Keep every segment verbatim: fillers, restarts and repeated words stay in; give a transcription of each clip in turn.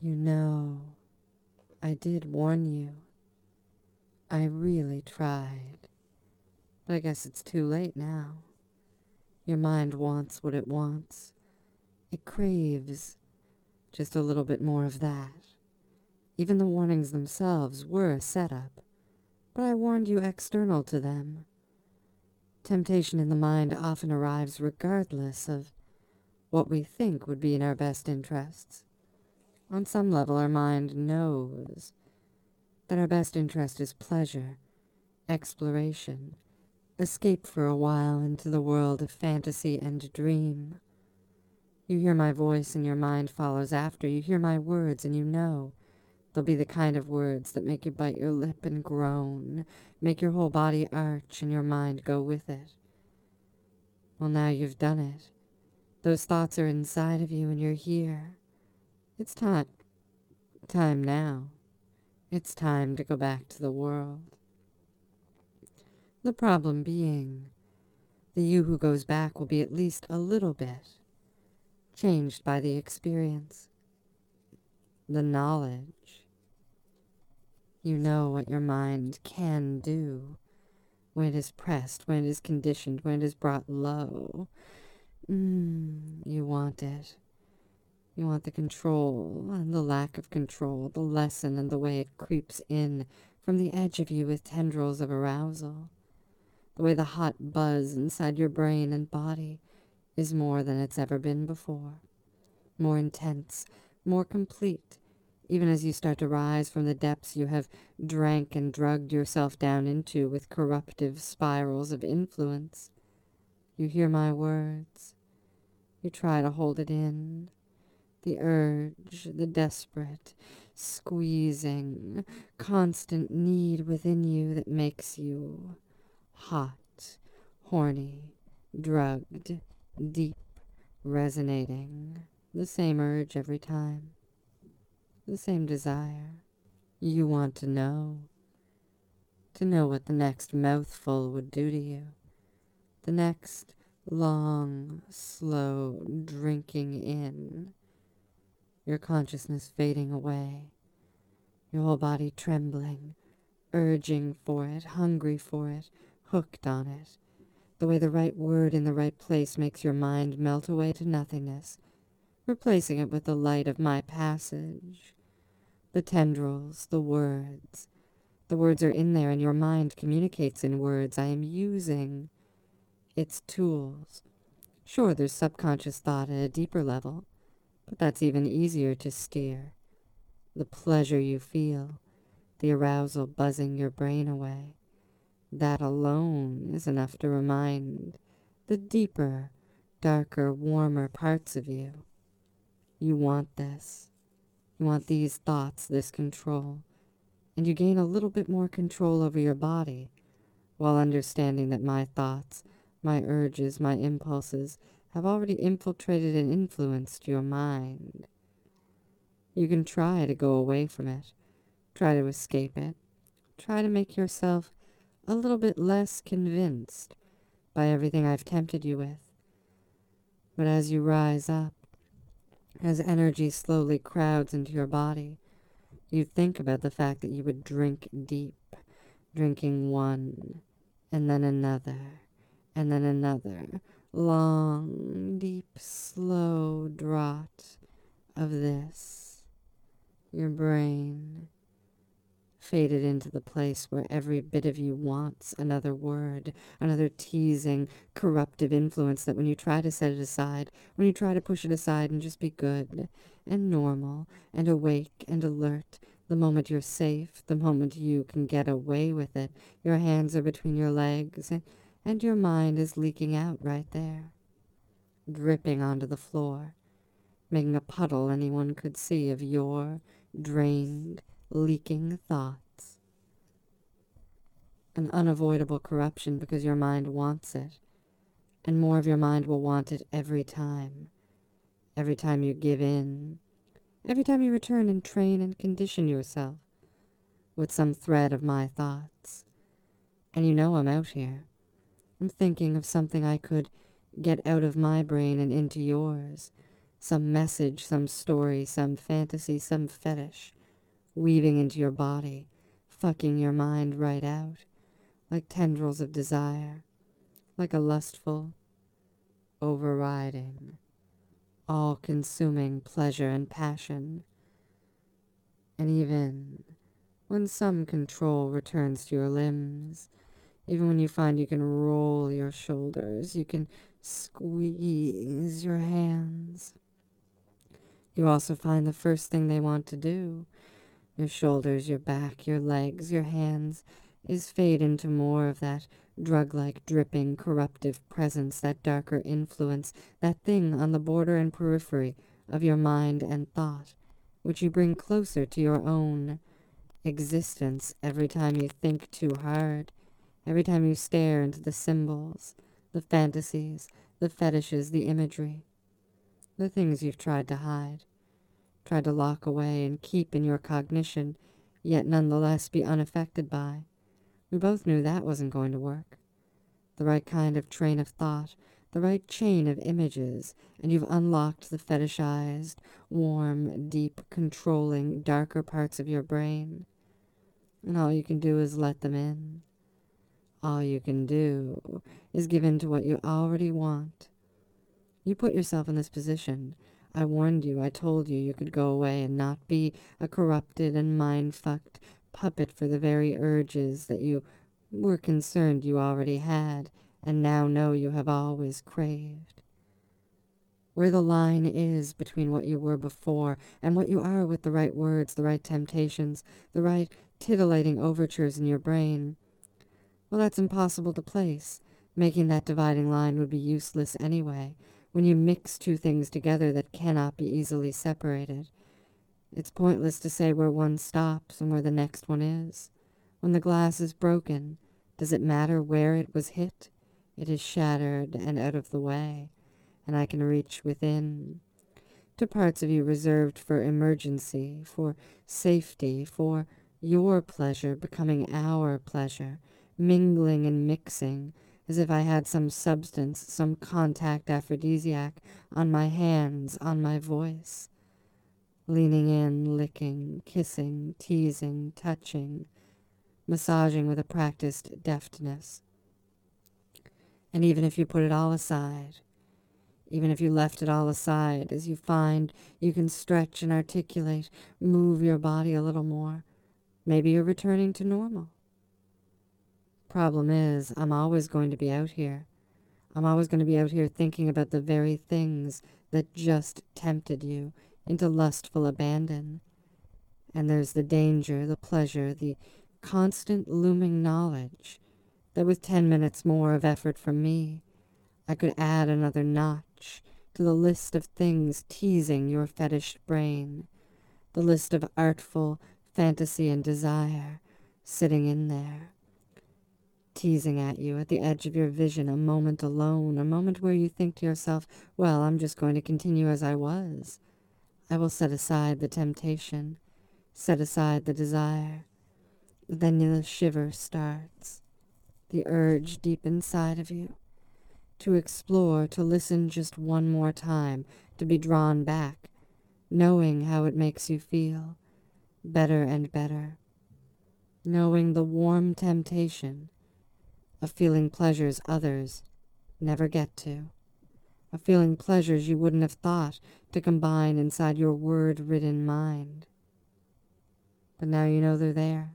You know, I did warn you. I really tried. But I guess it's too late now. Your mind wants what it wants. It craves just a little bit more of that. Even the warnings themselves were a setup, but I warned you external to them. Temptation in the mind often arrives regardless of what we think would be in our best interests. On some level, our mind knows that our best interest is pleasure, exploration, escape for a while into the world of fantasy and dream. You hear my voice and your mind follows after. You hear my words and you know they'll be the kind of words that make you bite your lip and groan, make your whole body arch and your mind go with it. Well, now you've done it. Those thoughts are inside of you and you're here. It's time. Time now. It's time to go back to the world. The problem being, the you who goes back will be at least a little bit changed by the experience. The knowledge. You know what your mind can do when it is pressed, when it is conditioned, when it is brought low. Mm, you want it. You want the control and the lack of control, the lesson and the way it creeps in from the edge of you with tendrils of arousal. The way the hot buzz inside your brain and body is more than it's ever been before. More intense, more complete, even as you start to rise from the depths you have drank and drugged yourself down into with corruptive spirals of influence. You hear my words. You try to hold it in. The urge, the desperate, squeezing, constant need within you that makes you hot, horny, drugged, deep, resonating. The same urge every time. The same desire. You want to know. To know what the next mouthful would do to you. The next long, slow drinking in. Your consciousness fading away. Your whole body trembling, urging for it, hungry for it, hooked on it. The way the right word in the right place makes your mind melt away to nothingness, replacing it with the light of my passage. The tendrils, the words. The words are in there and your mind communicates in words. I am using its tools. Sure, there's subconscious thought at a deeper level, but that's even easier to steer. The pleasure you feel, the arousal buzzing your brain away, that alone is enough to remind the deeper, darker, warmer parts of you. You want this. You want these thoughts, this control, and you gain a little bit more control over your body while understanding that my thoughts, my urges, my impulses have already infiltrated and influenced your mind. You can try to go away from it, try to escape it, try to make yourself a little bit less convinced by everything I've tempted you with. But as you rise up, as energy slowly crowds into your body, you think about the fact that you would drink deep, drinking one, and then another, and then another, long, deep, slow draught of this. Your brain faded into the place where every bit of you wants another word, another teasing, corruptive influence that when you try to set it aside, when you try to push it aside and just be good and normal and awake and alert, the moment you're safe, the moment you can get away with it, your hands are between your legs and, and your mind is leaking out right there, dripping onto the floor, making a puddle anyone could see of your drained, leaking thoughts. An unavoidable corruption because your mind wants it, and more of your mind will want it every time. Every time you give in, every time you return and train and condition yourself with some thread of my thoughts. And you know I'm out here. I'm thinking of something I could get out of my brain and into yours, some message, some story, some fantasy, some fetish, weaving into your body, fucking your mind right out, like tendrils of desire, like a lustful, overriding, all-consuming pleasure and passion. And even when some control returns to your limbs, even when you find you can roll your shoulders, you can squeeze your hands, you also find the first thing they want to do, your shoulders, your back, your legs, your hands, is fade into more of that drug-like, dripping, corruptive presence, that darker influence, that thing on the border and periphery of your mind and thought, which you bring closer to your own existence every time you think too hard, every time you stare into the symbols, the fantasies, the fetishes, the imagery, the things you've tried to hide, tried to lock away and keep in your cognition, yet nonetheless be unaffected by. We both knew that wasn't going to work. The right kind of train of thought, the right chain of images, and you've unlocked the fetishized, warm, deep, controlling, darker parts of your brain. And all you can do is let them in. All you can do is give in to what you already want. You put yourself in this position. I warned you, I told you you could go away and not be a corrupted and mind-fucked puppet for the very urges that you were concerned you already had, and now know you have always craved. Where the line is between what you were before and what you are with the right words, the right temptations, the right titillating overtures in your brain, well, that's impossible to place. Making that dividing line would be useless anyway. When you mix two things together that cannot be easily separated, it's pointless to say where one stops and where the next one is. When the glass is broken, does it matter where it was hit? It is shattered and out of the way, and I can reach within to parts of you reserved for emergency, for safety, for your pleasure becoming our pleasure, mingling and mixing, as if I had some substance, some contact aphrodisiac on my hands, on my voice. Leaning in, licking, kissing, teasing, touching, massaging with a practiced deftness. And even if you put it all aside, even if you left it all aside, as you find you can stretch and articulate, move your body a little more, maybe you're returning to normal. Problem is, I'm always going to be out here. I'm always going to be out here thinking about the very things that just tempted you into lustful abandon. And there's the danger, the pleasure, the constant looming knowledge that with ten minutes more of effort from me, I could add another notch to the list of things teasing your fetish brain, the list of artful fantasy and desire sitting in there, teasing at you at the edge of your vision, a moment alone, a moment where you think to yourself, well, I'm just going to continue as I was. I will set aside the temptation, set aside the desire. Then the shiver starts, the urge deep inside of you, to explore, to listen just one more time, to be drawn back, knowing how it makes you feel, better and better, knowing the warm temptation of feeling pleasures others never get to, of feeling pleasures you wouldn't have thought to combine inside your word-ridden mind. But now you know they're there.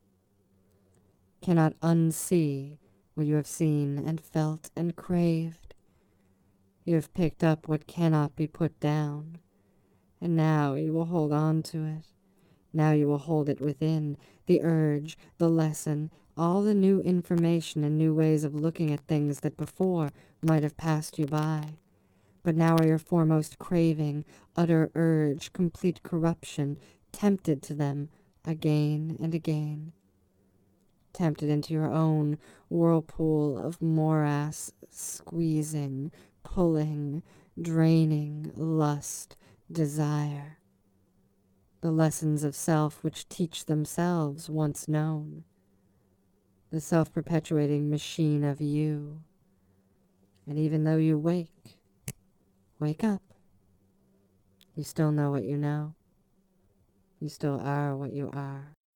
Cannot unsee what you have seen and felt and craved. You have picked up what cannot be put down, and now you will hold on to it. Now you will hold it within, the urge, the lesson, all the new information and new ways of looking at things that before might have passed you by, but now are your foremost craving, utter urge, complete corruption, tempted to them again and again, tempted into your own whirlpool of morass, squeezing, pulling, draining, lust, desire. The lessons of self which teach themselves once known. The self-perpetuating machine of you. And even though you wake, wake up. You still know what you know. You still are what you are.